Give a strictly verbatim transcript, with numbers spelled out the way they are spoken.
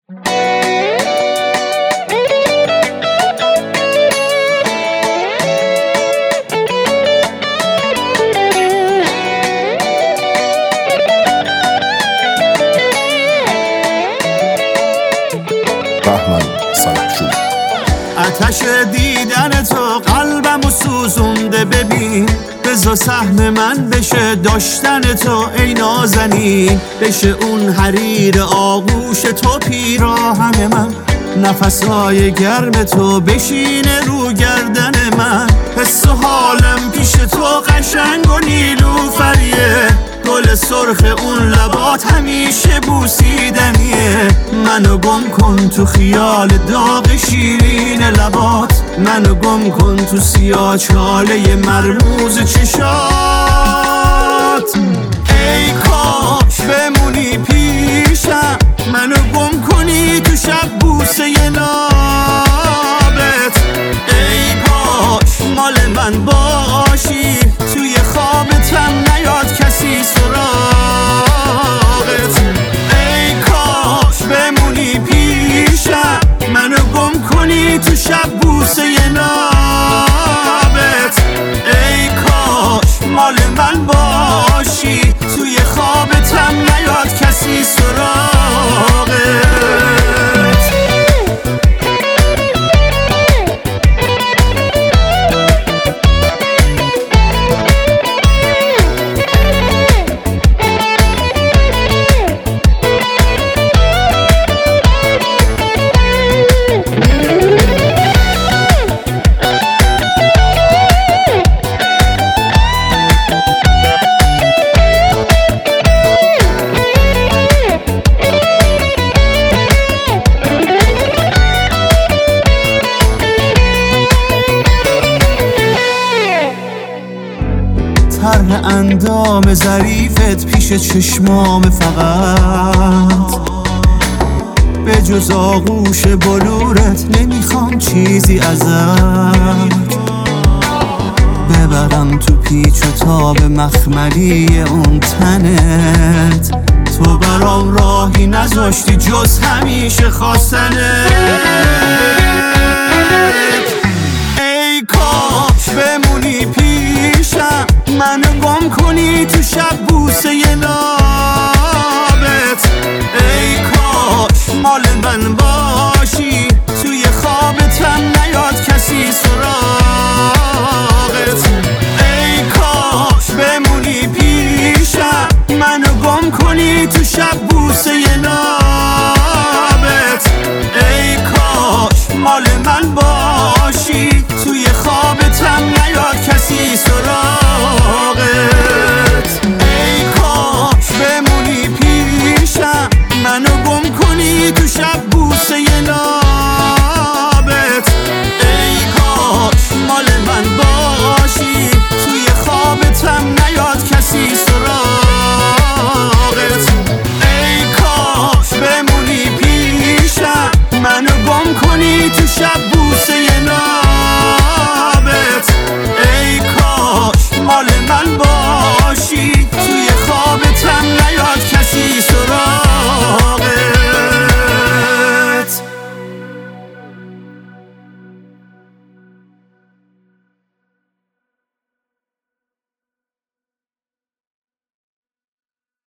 آتش دیدن تو قلبمو سوزونده، ببین بذار سهم من بشه داشتن تو ای نازنین، بشه اون حریر آغوش تو پیراهن من، نفسهای گرم تو بشینه رو گردن من، حس و حالم پیش تو قشنگ و نیلوفریه، گل سرخ اون لبات همیشه بوسیدنیه، منو گم کن تو خیال داغ شیرین لبات، منو گم کن تو سیاه چاله مرموز چشات، ای کاش بمونی پیشم، منو گم کنی تو شب بوسه نابت، ای کاش مال من باشی، توی خوابتم نیاد کسی سراغت، ای کاش بمونی پیشم، منو گم کنی تو شب بوسه نابت، ای کاش مال من باشی، توی خوابتم نیاد کسی سراغت. طرح اندام ظریفت پیش چشمام فقط، به جز آغوش بلورت نمیخوام چیزی ازت، ببرم تو پیچ و تاب مخملی اون تنت، تو برام راهی نذاشتی جز همیشه خواستنت، ای کاش بمونی پیشم، منو گم کنی تو